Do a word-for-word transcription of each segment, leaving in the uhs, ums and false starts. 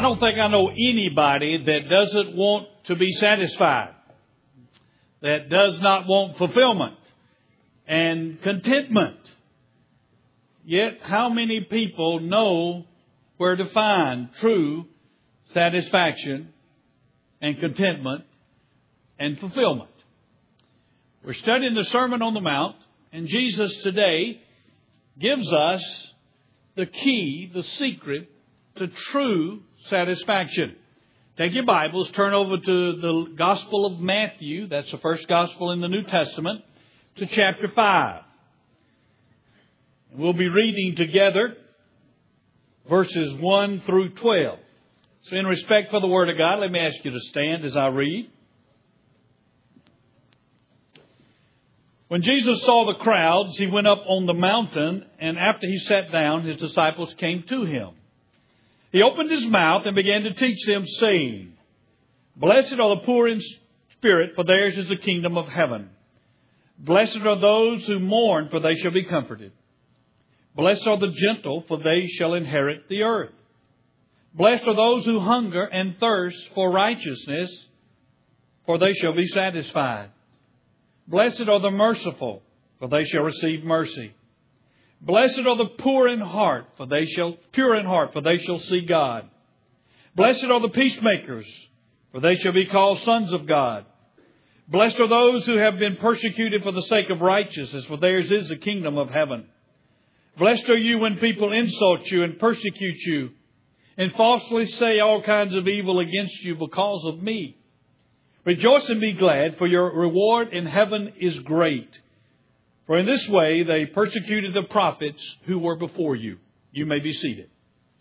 don't think I know anybody that doesn't want to be satisfied, that does not want fulfillment and contentment. Yet, how many people know where to find true satisfaction and contentment and fulfillment? We're studying the Sermon on the Mount, and Jesus today gives us the key, the secret to true satisfaction. Take your Bibles, turn over to the Gospel of Matthew, that's the first Gospel in the New Testament, to chapter five. We'll be reading together verses one through twelve. So in respect for the Word of God, let me ask you to stand as I read. When Jesus saw the crowds, He went up on the mountain, and after He sat down, His disciples came to Him. He opened His mouth and began to teach them, saying, Blessed are the poor in spirit, for theirs is the kingdom of heaven. Blessed are those who mourn, for they shall be comforted. Blessed are the gentle, for they shall inherit the earth. Blessed are those who hunger and thirst for righteousness, for they shall be satisfied. Blessed are the merciful, for they shall receive mercy. Blessed are the poor in heart, for they shall pure in heart, for they shall see God. Blessed are the peacemakers, for they shall be called sons of God. Blessed are those who have been persecuted for the sake of righteousness, for theirs is the kingdom of heaven. Blessed are you when people insult you and persecute you, and falsely say all kinds of evil against you because of me. Rejoice and be glad, for your reward in heaven is great. For in this way they persecuted the prophets who were before you. You may be seated.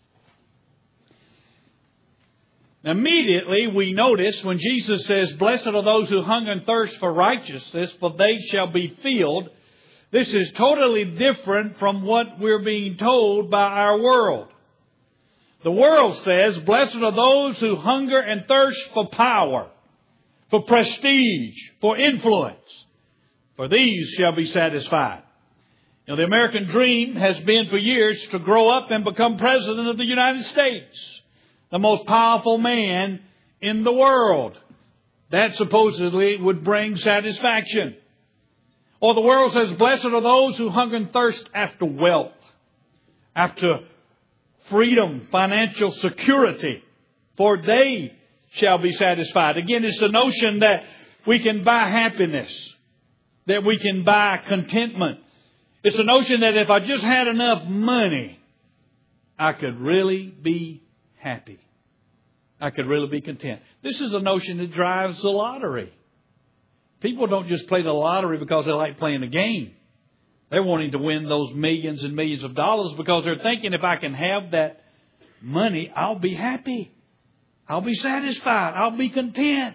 Immediately we notice when Jesus says, Blessed are those who hunger and thirst for righteousness, for they shall be filled. This is totally different from what we're being told by our world. The world says, Blessed are those who hunger and thirst for power, for prestige, for influence, for these shall be satisfied. You know, the American dream has been for years to grow up and become President of the United States, the most powerful man in the world. That supposedly would bring satisfaction. Or the world says, Blessed are those who hunger and thirst after wealth, after freedom, financial security, for they shall be satisfied. Again, it's the notion that we can buy happiness, that we can buy contentment. It's the notion that if I just had enough money, I could really be happy. I could really be content. This is a notion that drives the lottery. People don't just play the lottery because they like playing the game. They're wanting to win those millions and millions of dollars because they're thinking if I can have that money, I'll be happy. I'll be satisfied. I'll be content.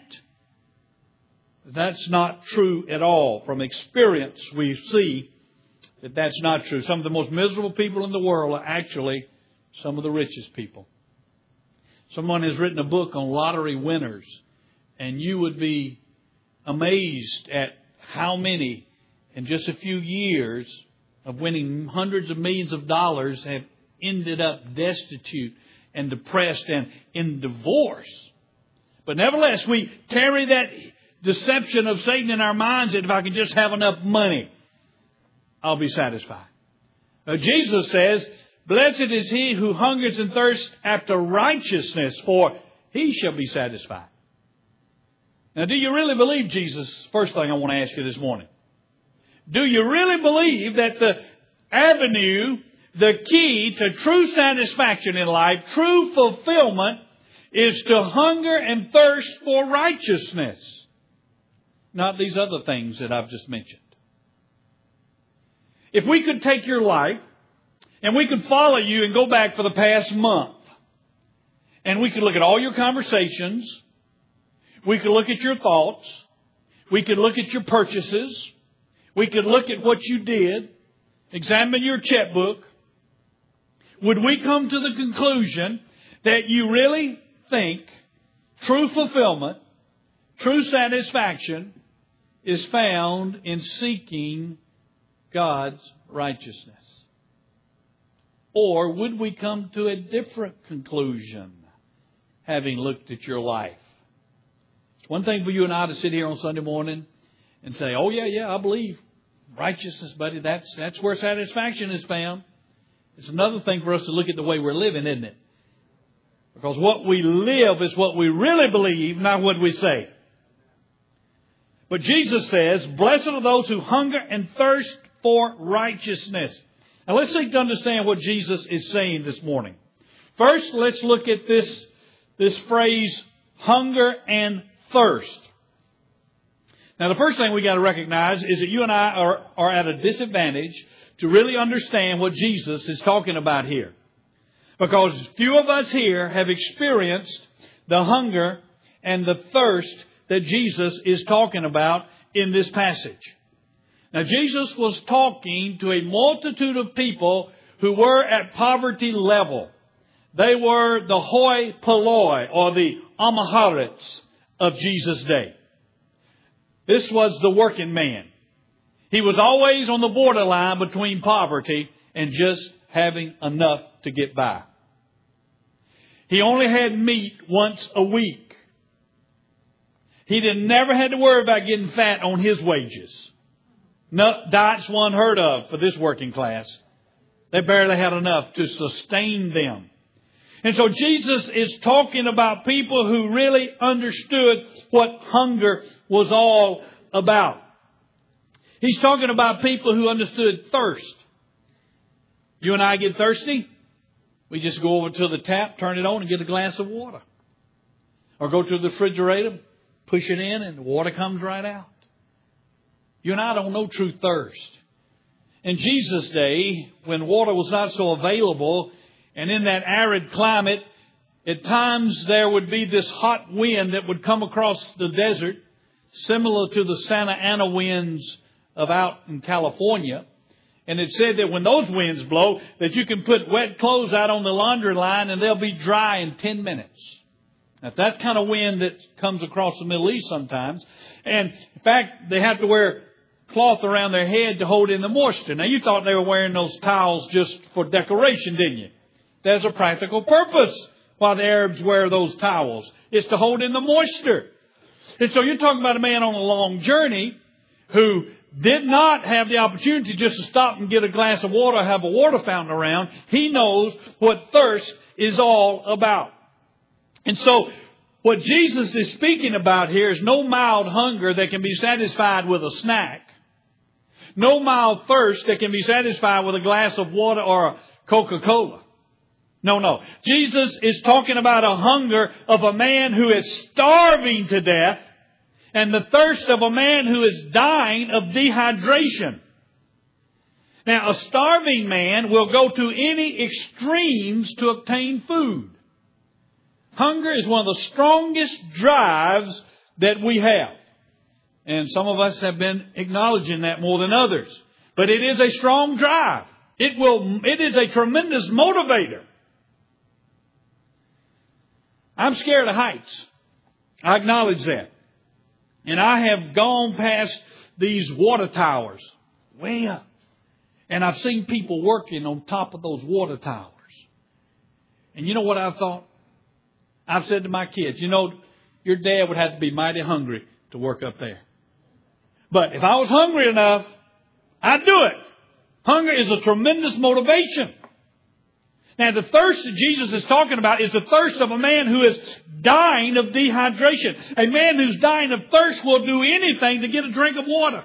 That's not true at all. From experience, we see that that's not true. Some of the most miserable people in the world are actually some of the richest people. Someone has written a book on lottery winners, and you would be amazed at how many in just a few years of winning hundreds of millions of dollars have ended up destitute and depressed and in divorce. But nevertheless, we carry that deception of Satan in our minds that if I can just have enough money, I'll be satisfied. Now, Jesus says, Blessed is he who hungers and thirsts after righteousness, for he shall be satisfied. Now, do you really believe Jesus? First thing I want to ask you this morning. Do you really believe that the avenue, the key to true satisfaction in life, true fulfillment, is to hunger and thirst for righteousness? Not these other things that I've just mentioned. If we could take your life and we could follow you and go back for the past month, and we could look at all your conversations, we could look at your thoughts, we could look at your purchases, we could look at what you did, examine your checkbook, would we come to the conclusion that you really think true fulfillment, true satisfaction is found in seeking God's righteousness? Or would we come to a different conclusion having looked at your life. It's one thing for you and I to sit here on Sunday morning and say, oh, yeah, yeah, I believe righteousness, buddy. That's, that's where satisfaction is found. It's another thing for us to look at the way we're living, isn't it? Because what we live is what we really believe, not what we say. But Jesus says, blessed are those who hunger and thirst for righteousness. Now let's seek to understand what Jesus is saying this morning. First, let's look at this, this phrase, hunger and thirst. Now the first thing we got to recognize is that you and I are, are at a disadvantage to really understand what Jesus is talking about here. Because few of us here have experienced the hunger and the thirst that Jesus is talking about in this passage. Now Jesus was talking to a multitude of people who were at poverty level. They were the hoi polloi, or the Amaharites of Jesus' day. This was the working man. He was always on the borderline between poverty and just having enough to get by. He only had meat once a week. He didn't never had to worry about getting fat on his wages. No, diets were unheard of for this working class. They barely had enough to sustain them. And so Jesus is talking about people who really understood what hunger was all about. He's talking about people who understood thirst. You and I get thirsty, we just go over to the tap, turn it on, and get a glass of water. Or go to the refrigerator, push it in, and the water comes right out. You and I don't know true thirst. In Jesus' day, when water was not so available, and in that arid climate, at times there would be this hot wind that would come across the desert, similar to the Santa Ana winds of out in California. And it said that when those winds blow, that you can put wet clothes out on the laundry line and they'll be dry in ten minutes. Now, that's kind of wind that comes across the Middle East sometimes. And in fact, they have to wear cloth around their head to hold in the moisture. Now, you thought they were wearing those towels just for decoration, didn't you? There's a practical purpose why the Arabs wear those towels. It's to hold in the moisture. And so you're talking about a man on a long journey who did not have the opportunity just to stop and get a glass of water, have a water fountain around. He knows what thirst is all about. And so what Jesus is speaking about here is no mild hunger that can be satisfied with a snack. No mild thirst that can be satisfied with a glass of water or a Coca-Cola. No, no. Jesus is talking about a hunger of a man who is starving to death and the thirst of a man who is dying of dehydration. Now, a starving man will go to any extremes to obtain food. Hunger is one of the strongest drives that we have. And some of us have been acknowledging that more than others. But it is a strong drive. It will, it is a tremendous motivator. I'm scared of heights. I acknowledge that. And I have gone past these water towers way up. And I've seen people working on top of those water towers. And you know what I thought? I've said to my kids, you know, your dad would have to be mighty hungry to work up there. But if I was hungry enough, I'd do it. Hunger is a tremendous motivation. Now, the thirst that Jesus is talking about is the thirst of a man who is dying of dehydration. A man who's dying of thirst will do anything to get a drink of water.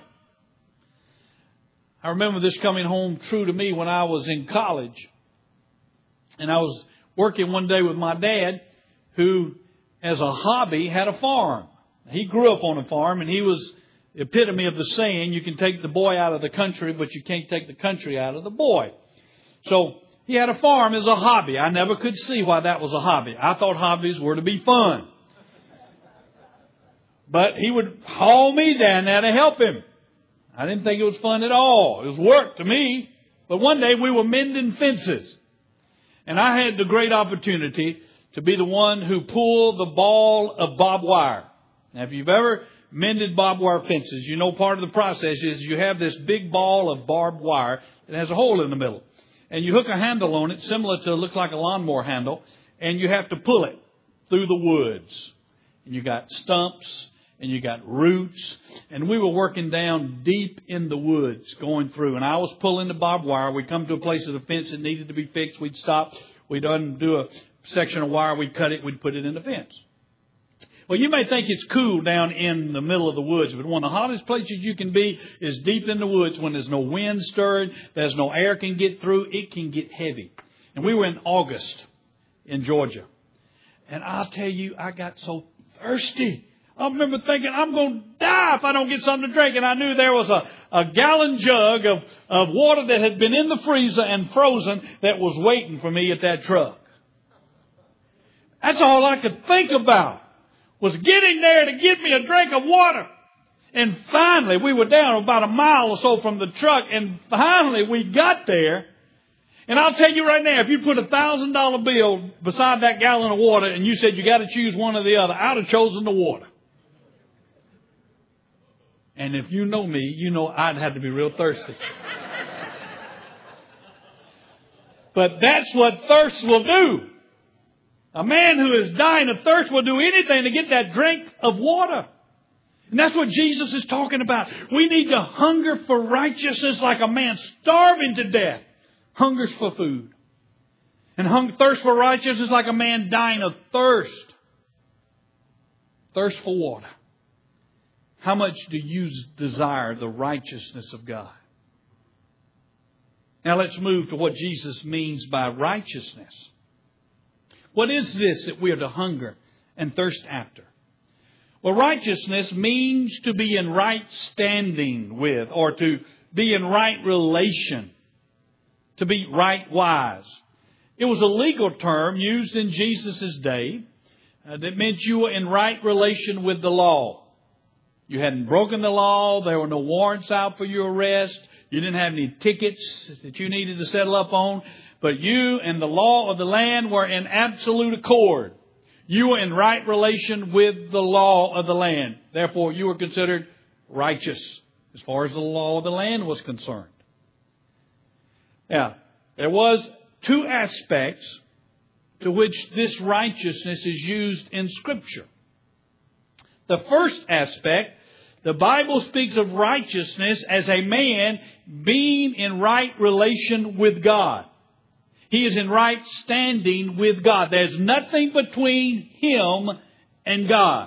I remember this coming home true to me when I was in college. And I was working one day with my dad, who, as a hobby, had a farm. He grew up on a farm, and he was the epitome of the saying, you can take the boy out of the country, but you can't take the country out of the boy. So he had a farm as a hobby. I never could see why that was a hobby. I thought hobbies were to be fun. But he would haul me down there to help him. I didn't think it was fun at all. It was work to me. But one day we were mending fences. And I had the great opportunity to be the one who pulled the ball of barbed wire. Now, if you've ever mended barbed wire fences, you know part of the process is you have this big ball of barbed wire that has a hole in the middle. And you hook a handle on it, similar to, looks like a lawnmower handle, and you have to pull it. through the woods. And you got stumps and you got roots. And we were working down deep in the woods going through. And I was pulling the barbed wire. We'd come to a place of the fence that needed to be fixed. We'd stop. We'd undo a section of wire. We'd cut it. We'd put it in the fence. Well, you may think it's cool down in the middle of the woods, but one of the hottest places you can be is deep in the woods when there's no wind stirring, there's no air can get through, it can get heavy. And we were in August in Georgia. And I'll tell you, I got so thirsty. I remember thinking, I'm going to die if I don't get something to drink. And I knew there was a, a gallon jug of, of water that had been in the freezer and frozen that was waiting for me at that truck. That's all I could think about, was getting there to get me a drink of water. And finally, we were down about a mile or so from the truck, and finally we got there. And I'll tell you right now, if you put a thousand dollar bill beside that gallon of water and you said you got to choose one or the other, I'd have chosen the water. And if you know me, you know I'd have to be real thirsty. But that's what thirst will do. A man who is dying of thirst will do anything to get that drink of water. And that's what Jesus is talking about. We need to hunger for righteousness like a man starving to death hungers for food. And hunger, thirst for righteousness like a man dying of thirst. Thirst for water. How much do you desire the righteousness of God? Now let's move to what Jesus means by righteousness. What is this that we are to hunger and thirst after? Well, righteousness means to be in right standing with, or to be in right relation, to be right wise. It was a legal term used in Jesus' day uh, that meant you were in right relation with the law. You hadn't broken the law. There were no warrants out for your arrest. You didn't have any tickets that you needed to settle up on. But you and the law of the land were in absolute accord. You were in right relation with the law of the land. Therefore, you were considered righteous as far as the law of the land was concerned. Now, there was two aspects to which this righteousness is used in Scripture. The first aspect, the Bible speaks of righteousness as a man being in right relation with God. He is in right standing with God. There's nothing between him and God.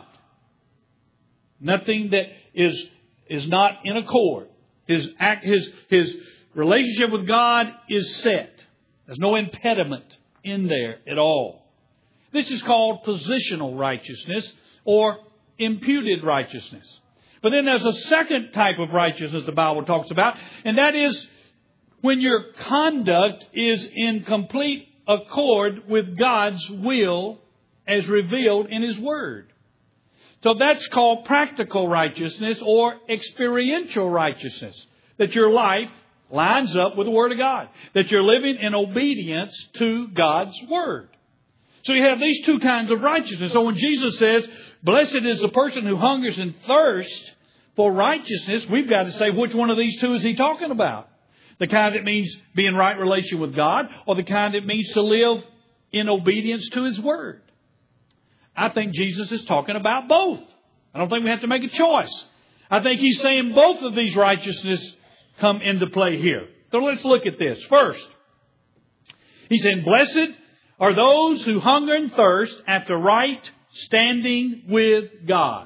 Nothing that is, is not in accord. His act, his, his relationship with God is set. There's no impediment in there at all. This is called positional righteousness or imputed righteousness. But then there's a second type of righteousness the Bible talks about, and that is when your conduct is in complete accord with God's will as revealed in His Word. So that's called practical righteousness or experiential righteousness. That your life lines up with the Word of God. That you're living in obedience to God's Word. So you have these two kinds of righteousness. So when Jesus says, blessed is the person who hungers and thirsts for righteousness, we've got to say, which one of these two is He talking about? The kind that means be in right relation with God, or the kind that means to live in obedience to His Word? I think Jesus is talking about both. I don't think we have to make a choice. I think He's saying both of these righteousness come into play here. So let's look at this. First, He's saying, blessed are those who hunger and thirst after right standing with God.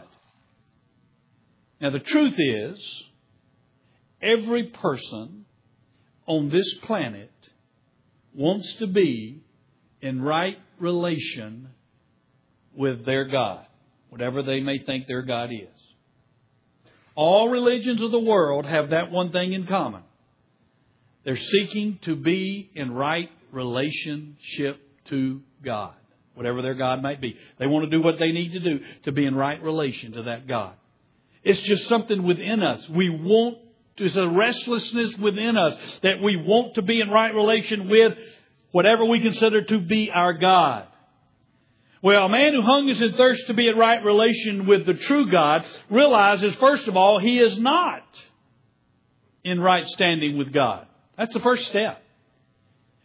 Now the truth is, every person on this planet wants to be in right relation with their God, whatever they may think their God is. All religions of the world have that one thing in common. They're seeking to be in right relationship to God, whatever their God might be. They want to do what they need to do to be in right relation to that God. It's just something within us. We want There's a restlessness within us that we want to be in right relation with whatever we consider to be our God. Well, a man who hungers and thirsts to be in right relation with the true God realizes, first of all, he is not in right standing with God. That's the first step.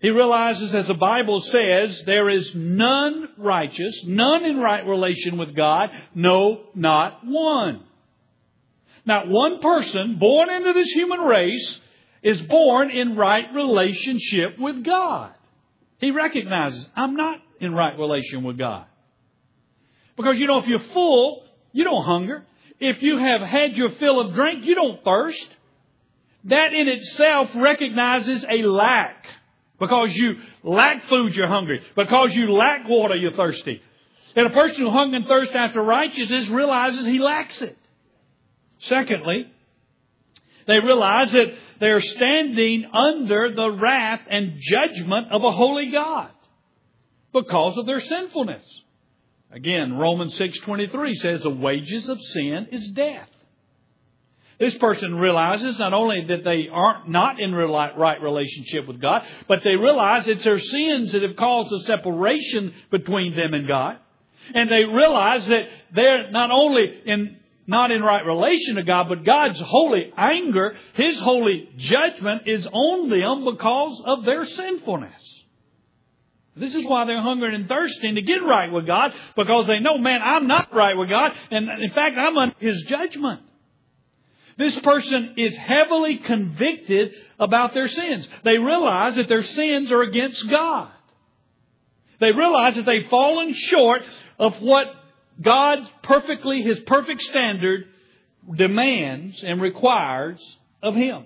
He realizes, as the Bible says, there is none righteous, none in right relation with God, no, not one. Not one person born into this human race is born in right relationship with God. He recognizes, I'm not in right relation with God. Because, you know, if you're full, you don't hunger. If you have had your fill of drink, you don't thirst. That in itself recognizes a lack. Because you lack food, you're hungry. Because you lack water, you're thirsty. And a person who hunger and thirsts after righteousness realizes he lacks it. Secondly, they realize that they are standing under the wrath and judgment of a holy God because of their sinfulness. Again, Romans six twenty-three says the wages of sin is death. This person realizes not only that they aren't not in right relationship with God, but they realize it's their sins that have caused a separation between them and God. And they realize that they're not only in not in right relation to God, but God's holy anger, His holy judgment is on them because of their sinfulness. This is why they're hungering and thirsting to get right with God, because they know, man, I'm not right with God, and in fact, I'm under His judgment. This person is heavily convicted about their sins. They realize that their sins are against God. They realize that they've fallen short of what God perfectly, His perfect standard demands and requires of Him.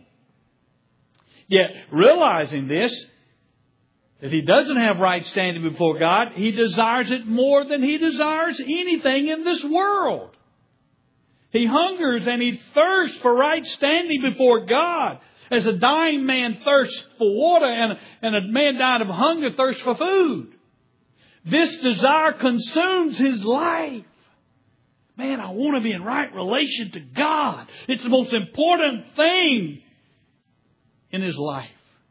Yet, realizing this, that he doesn't have right standing before God, he desires it more than he desires anything in this world. He hungers and he thirsts for right standing before God. As a dying man thirsts for water and, and a man dying of hunger thirsts for food. This desire consumes his life. Man, I want to be in right relation to God. It's the most important thing in his life.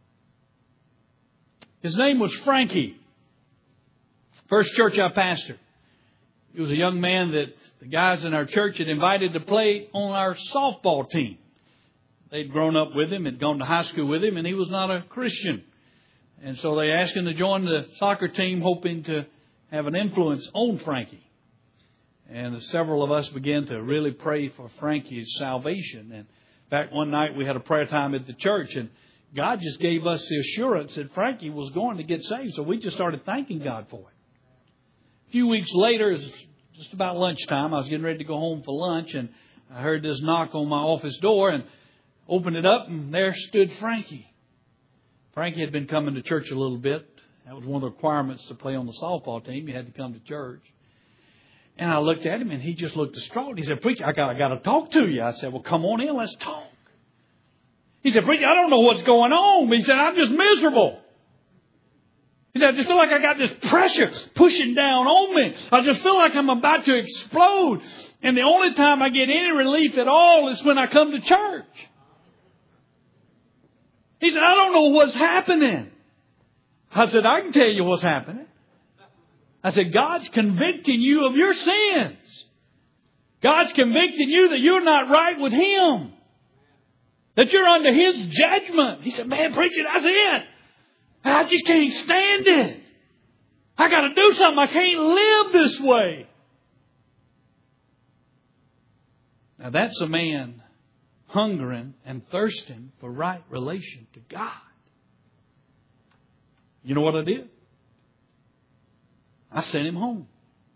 His name was Frankie. First church I pastored. He was a young man that the guys in our church had invited to play on our softball team. They'd grown up with him, had gone to high school with him, and he was not a Christian. And so they asked him to join the soccer team, hoping to have an influence on Frankie. And several of us began to really pray for Frankie's salvation. And in fact, one night we had a prayer time at the church, and God just gave us the assurance that Frankie was going to get saved. So we just started thanking God for it. A few weeks later, it was just about lunchtime. I was getting ready to go home for lunch, and I heard this knock on my office door and opened it up, and there stood Frankie. Frankie had been coming to church a little bit. That was one of the requirements to play on the softball team. You had to come to church. And I looked at him, and he just looked distraught. He said, "Preacher, I got, I got to talk to you." I said, "Well, come on in. Let's talk." He said, "Preacher, I don't know what's going on." He said, "I'm just miserable." He said, "I just feel like I got this pressure pushing down on me. I just feel like I'm about to explode. And the only time I get any relief at all is when I come to church." He said, "I don't know what's happening." I said, "I can tell you what's happening." I said, "God's convicting you of your sins. God's convicting you that you're not right with Him. That you're under His judgment." He said, "Man, preacher, that's it. I just can't stand it. I got to do something. I can't live this way." Now that's a man hungering and thirsting for right relation to God. You know what I did? I sent him home.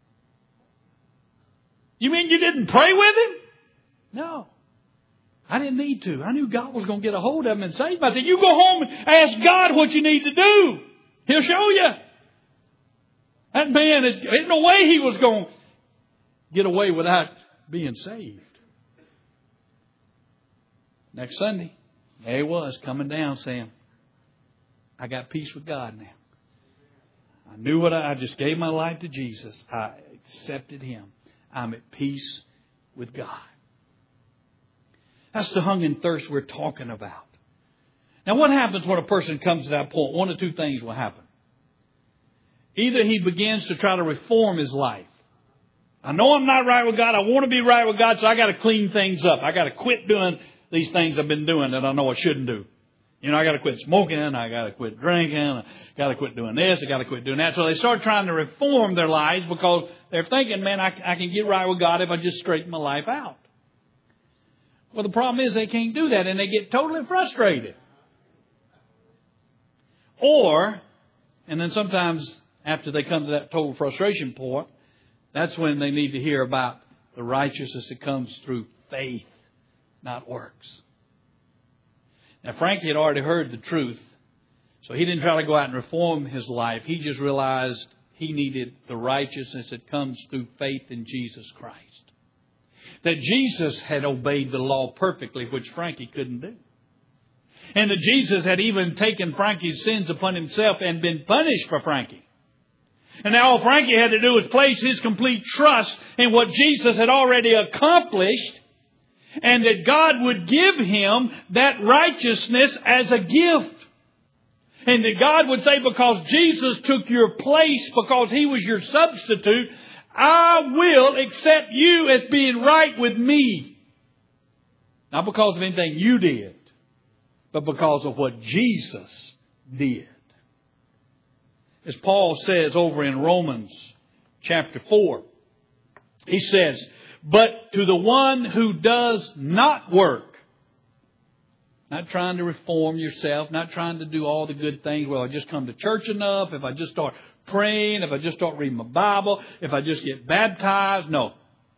You mean you didn't pray with him? No. I didn't need to. I knew God was going to get a hold of him and save him. I said, "You go home and ask God what you need to do. He'll show you." That man, there's no way he was going to get away without being saved. Next Sunday, there he was coming down saying, "I got peace with God now. I knew what I, I just gave my life to Jesus. I accepted Him. I'm at peace with God." That's the hunger and thirst we're talking about. Now, what happens when a person comes to that point? One of two things will happen. Either he begins to try to reform his life. I know I'm not right with God. I want to be right with God, so I got to clean things up. I got to quit doing these things I've been doing that I know I shouldn't do. You know, I got to quit smoking. I got to quit drinking. I got to quit doing this. I got to quit doing that. So they start trying to reform their lives because they're thinking, man, I, I can get right with God if I just straighten my life out. Well, the problem is they can't do that, and they get totally frustrated. Or, and then sometimes after they come to that total frustration point, that's when they need to hear about the righteousness that comes through faith, not works. Now, Frankie had already heard the truth, so he didn't try to go out and reform his life. He just realized he needed the righteousness that comes through faith in Jesus Christ. That Jesus had obeyed the law perfectly, which Frankie couldn't do. And that Jesus had even taken Frankie's sins upon himself and been punished for Frankie. And now all Frankie had to do was place his complete trust in what Jesus had already accomplished, and that God would give him that righteousness as a gift. And that God would say, because Jesus took your place, because He was your substitute, I will accept you as being right with me. Not because of anything you did, but because of what Jesus did. As Paul says over in Romans chapter four, he says, but to the one who does not work, not trying to reform yourself, not trying to do all the good things. Well, I just come to church enough. If I just start praying, if I just start reading my Bible, if I just get baptized. No.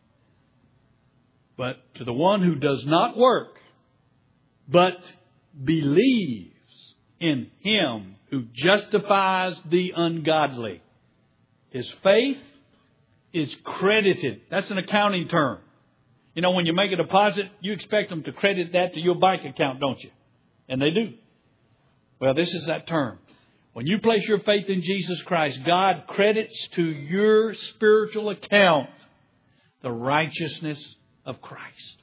But to the one who does not work, but believes in Him who justifies the ungodly, his faith is credited. That's an accounting term. You know, when you make a deposit, you expect them to credit that to your bank account, don't you? And they do. Well, this is that term. When you place your faith in Jesus Christ, God credits to your spiritual account the righteousness of Christ.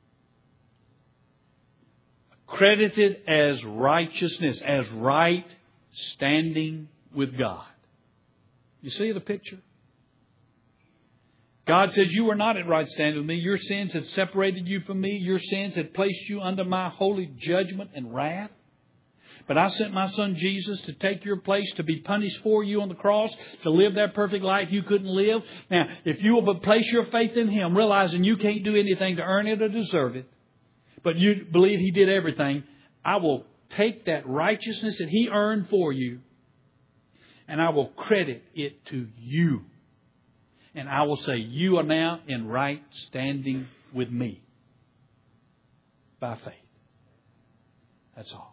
Credited as righteousness, as right standing with God. You see the picture? God says, you were not at right standing with me. Your sins had separated you from me. Your sins had placed you under my holy judgment and wrath. But I sent my Son Jesus to take your place, to be punished for you on the cross, to live that perfect life you couldn't live. Now, if you will place your faith in Him, realizing you can't do anything to earn it or deserve it, but you believe He did everything, I will take that righteousness that He earned for you, and I will credit it to you. And I will say, you are now in right standing with me by faith. That's all.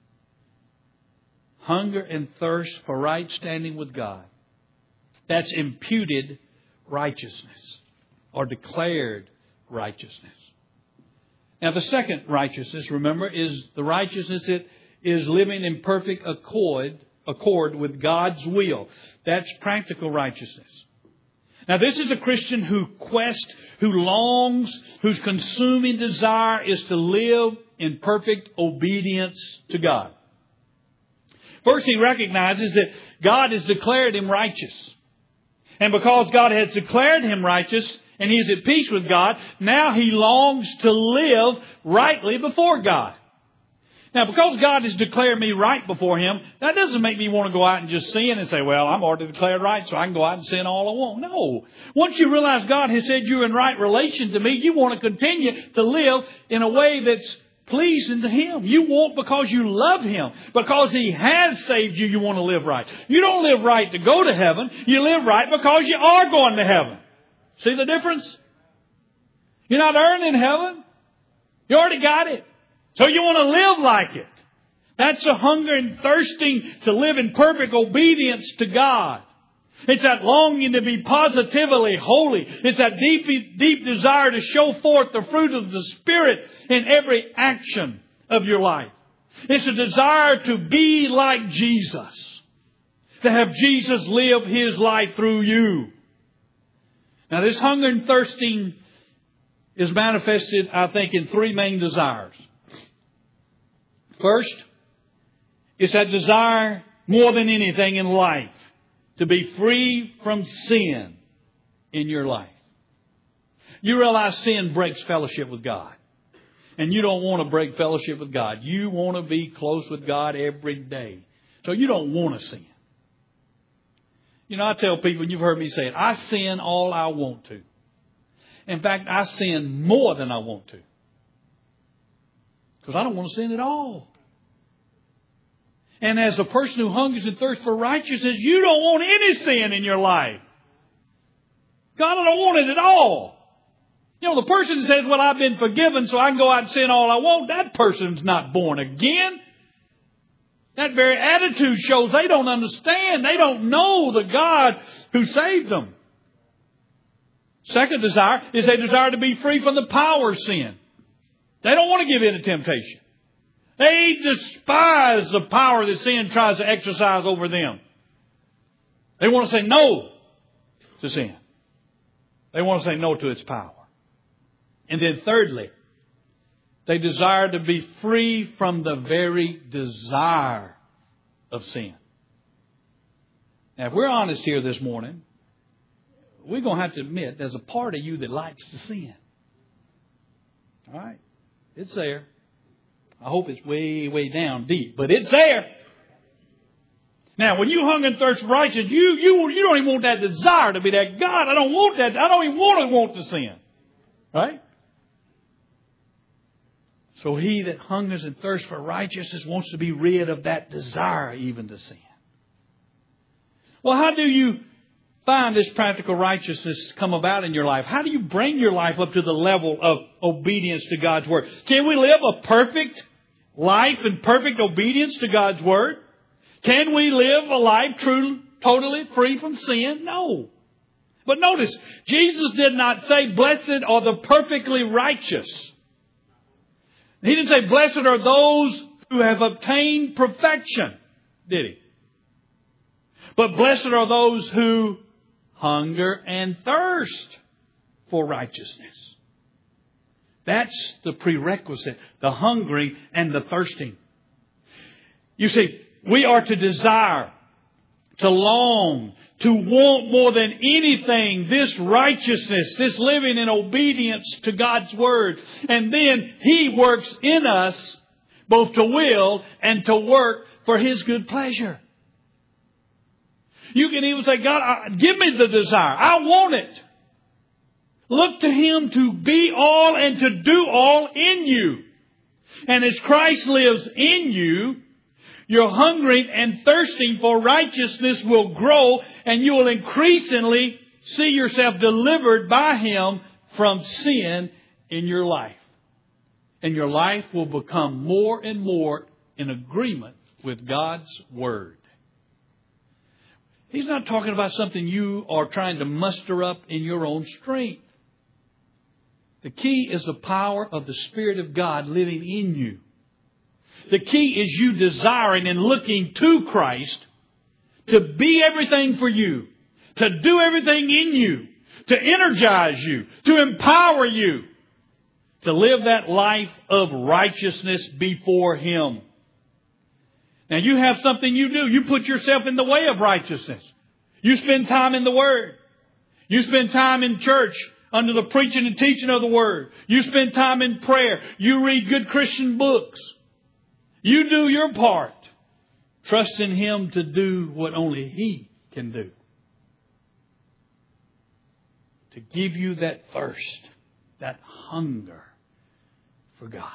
Hunger and thirst for right standing with God. That's imputed righteousness or declared righteousness. Now, the second righteousness, remember, is the righteousness that is living in perfect accord, accord with God's will. That's practical righteousness. Now, this is a Christian who quests, who longs, whose consuming desire is to live in perfect obedience to God. First, he recognizes that God has declared him righteous. And because God has declared him righteous and he is at peace with God, now he longs to live rightly before God. Now, because God has declared me right before Him, that doesn't make me want to go out and just sin and say, well, I'm already declared right, so I can go out and sin all I want. No. Once you realize God has said you're in right relation to me, you want to continue to live in a way that's pleasing to Him. You want because you love Him. Because He has saved you, you want to live right. You don't live right to go to heaven. You live right because you are going to heaven. See the difference? You're not earning heaven. You already got it. So you want to live like it. That's a hunger and thirsting to live in perfect obedience to God. It's that longing to be positively holy. It's that deep, deep desire to show forth the fruit of the Spirit in every action of your life. It's a desire to be like Jesus. To have Jesus live His life through you. Now, this hunger and thirsting is manifested, I think, in three main desires. First, it's that desire more than anything in life to be free from sin in your life. You realize sin breaks fellowship with God. And you don't want to break fellowship with God. You want to be close with God every day. So you don't want to sin. You know, I tell people, and you've heard me say it, I sin all I want to. In fact, I sin more than I want to. Because I don't want to sin at all. And as a person who hungers and thirsts for righteousness, you don't want any sin in your life. God, I don't want it at all. You know, the person that says, well, I've been forgiven so I can go out and sin all I want, that person's not born again. That very attitude shows they don't understand. They don't know the God who saved them. Second desire is they desire to be free from the power of sin. They don't want to give in to temptation. They despise the power that sin tries to exercise over them. They want to say no to sin. They want to say no to its power. And then thirdly, they desire to be free from the very desire of sin. Now, if we're honest here this morning, we're going to have to admit there's a part of you that likes to sin. All right? It's there. I hope it's way, way down deep, but it's there. Now, when you hunger and thirst for righteousness, you, you, you don't even want that desire to be that. God, I don't want that. I don't even want to want to sin. Right? So he that hungers and thirsts for righteousness wants to be rid of that desire even to sin. Well, how do you find this practical righteousness come about in your life? How do you bring your life up to the level of obedience to God's Word? Can we live a perfect life in perfect obedience to God's Word? Can we live a life true, totally free from sin? No. But notice, Jesus did not say, blessed are the perfectly righteous. He didn't say, blessed are those who have obtained perfection, did he? But blessed are those who hunger and thirst for righteousness. That's the prerequisite, the hungering and the thirsting. You see, we are to desire, to long, to want more than anything this righteousness, this living in obedience to God's Word. And then He works in us both to will and to work for His good pleasure. You can even say, God, give me the desire. I want it. Look to Him to be all and to do all in you. And as Christ lives in you, your hungering and thirsting for righteousness will grow, and you will increasingly see yourself delivered by Him from sin in your life. And your life will become more and more in agreement with God's Word. He's not talking about something you are trying to muster up in your own strength. The key is the power of the Spirit of God living in you. The key is you desiring and looking to Christ to be everything for you, to do everything in you, to energize you, to empower you, to live that life of righteousness before Him. Now you have something you do. You put yourself in the way of righteousness. You spend time in the Word. You spend time in church under the preaching and teaching of the Word. You spend time in prayer. You read good Christian books. You do your part. Trust in Him to do what only He can do. To give you that thirst, that hunger for God.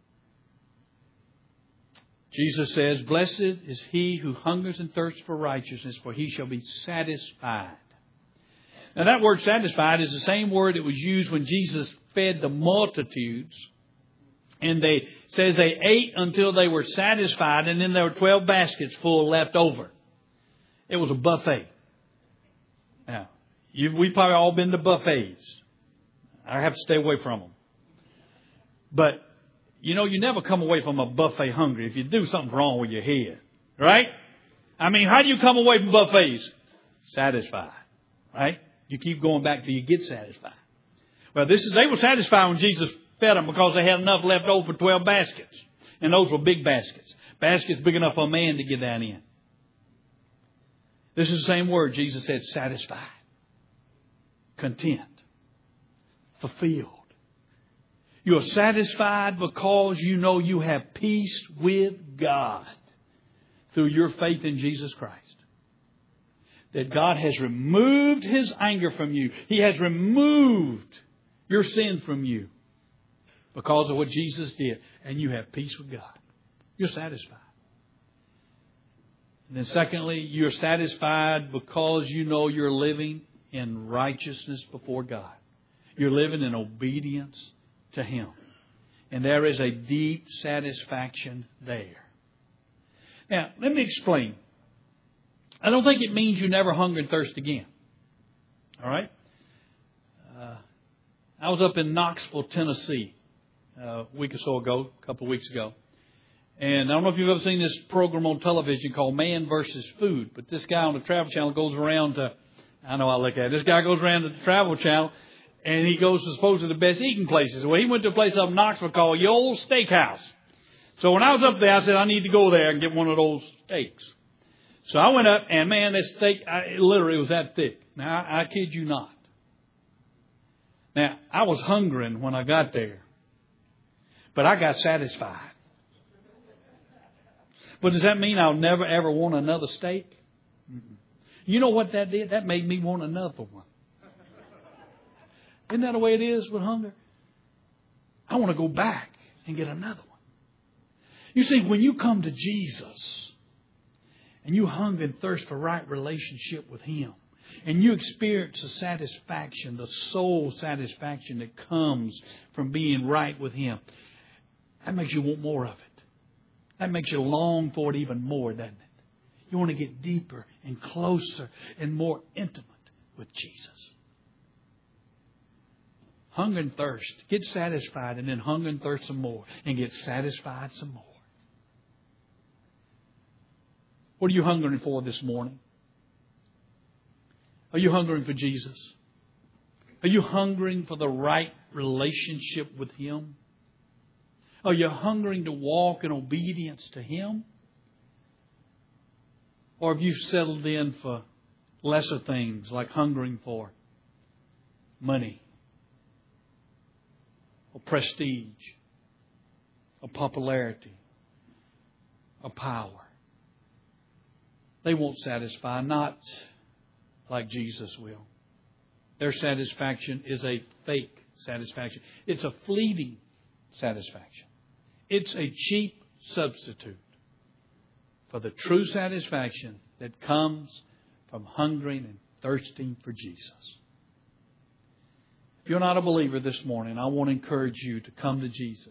Jesus says, blessed is he who hungers and thirsts for righteousness, for he shall be satisfied. Now that word satisfied is the same word that was used when Jesus fed the multitudes. And they says they ate until they were satisfied, and then there were twelve baskets full left over. It was a buffet. Now, you, we've probably all been to buffets. I have to stay away from them. But, you know, you never come away from a buffet hungry. If you do, something's wrong with your head. Right? I mean, how do you come away from buffets? Satisfied. Right? You keep going back till you get satisfied. Well, this is they were satisfied when Jesus fed them because they had enough left over for twelve baskets. And those were big baskets. Baskets big enough for a man to get down in. This is the same word. Jesus said satisfied. Content. Fulfilled. You're satisfied because you know you have peace with God through your faith in Jesus Christ. That God has removed His anger from you. He has removed your sin from you because of what Jesus did. And you have peace with God. You're satisfied. And then secondly, you're satisfied because you know you're living in righteousness before God. You're living in obedience to Him. And there is a deep satisfaction there. Now, let me explain. I don't think it means you never hunger and thirst again. All right? Uh, I was up in Knoxville, Tennessee, uh, a week or so ago, a couple of weeks ago. And I don't know if you've ever seen this program on television called Man versus Food. But this guy on the Travel Channel goes around to, I know I look at it, this guy goes around to the Travel Channel and he goes to supposedly the best eating places. Well, he went to a place up in Knoxville called Yoel's Steakhouse. So when I was up there, I said, I need to go there and get one of those steaks. So I went up, and man, this steak, I, it literally was that thick. Now, I, I kid you not. Now, I was hungering when I got there, but I got satisfied. But does that mean I'll never, ever want another steak? Mm-mm. You know what that did? That made me want another one. Isn't that the way it is with hunger? I want to go back and get another one. You see, when you come to Jesus, and you hunger and thirst for right relationship with Him, and you experience the satisfaction, the soul satisfaction that comes from being right with Him, that makes you want more of it. That makes you long for it even more, doesn't it? You want to get deeper and closer and more intimate with Jesus. Hunger and thirst. Get satisfied and then hunger and thirst some more. And get satisfied some more. What are you hungering for this morning? Are you hungering for Jesus? Are you hungering for the right relationship with Him? Are you hungering to walk in obedience to Him? Or have you settled in for lesser things like hungering for money, or prestige, or popularity, or power? They won't satisfy, not like Jesus will. Their satisfaction is a fake satisfaction. It's a fleeting satisfaction. It's a cheap substitute for the true satisfaction that comes from hungering and thirsting for Jesus. If you're not a believer this morning, I want to encourage you to come to Jesus,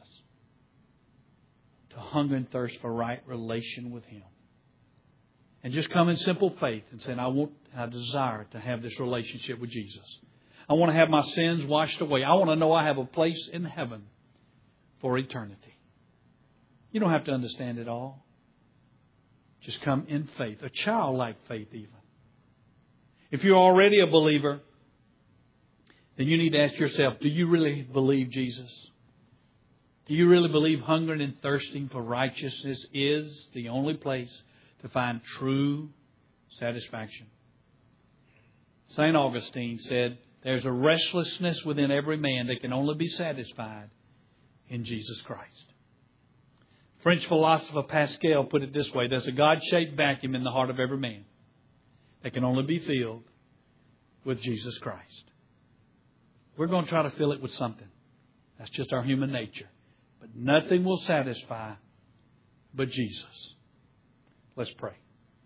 to hunger and thirst for right relation with Him. And just come in simple faith and say, I want, I desire to have this relationship with Jesus. I want to have my sins washed away. I want to know I have a place in heaven for eternity. You don't have to understand it all. Just come in faith, a childlike faith even. If you're already a believer, then you need to ask yourself, do you really believe Jesus? Do you really believe hungering and thirsting for righteousness is the only place to find true satisfaction? Saint Augustine said, there's a restlessness within every man that can only be satisfied in Jesus Christ. French philosopher Pascal put it this way, there's a God-shaped vacuum in the heart of every man that can only be filled with Jesus Christ. We're going to try to fill it with something. That's just our human nature. But nothing will satisfy but Jesus. Let's pray.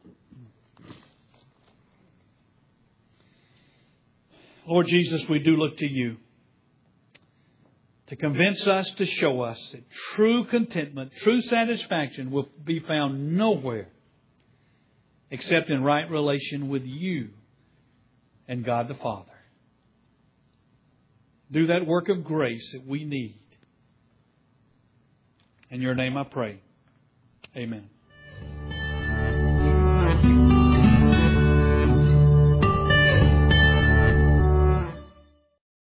Lord Jesus, we do look to You to convince us, to show us that true contentment, true satisfaction will be found nowhere except in right relation with You and God the Father. Do that work of grace that we need. In Your name I pray. Amen.